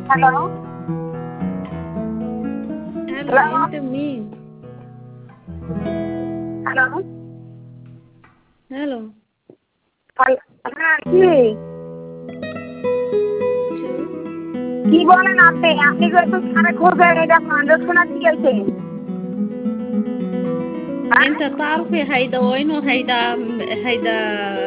Hello? Hello, Hello? انت منين؟ Hello? Hello, হ্যাঁ কি শু কি বলেন আপনি আপনি তো একটু সারা খোঁজে এটা মানুষ শোনা কি গেছে হ্যাঁ انت تعرفي هيدا وينه؟ هيدا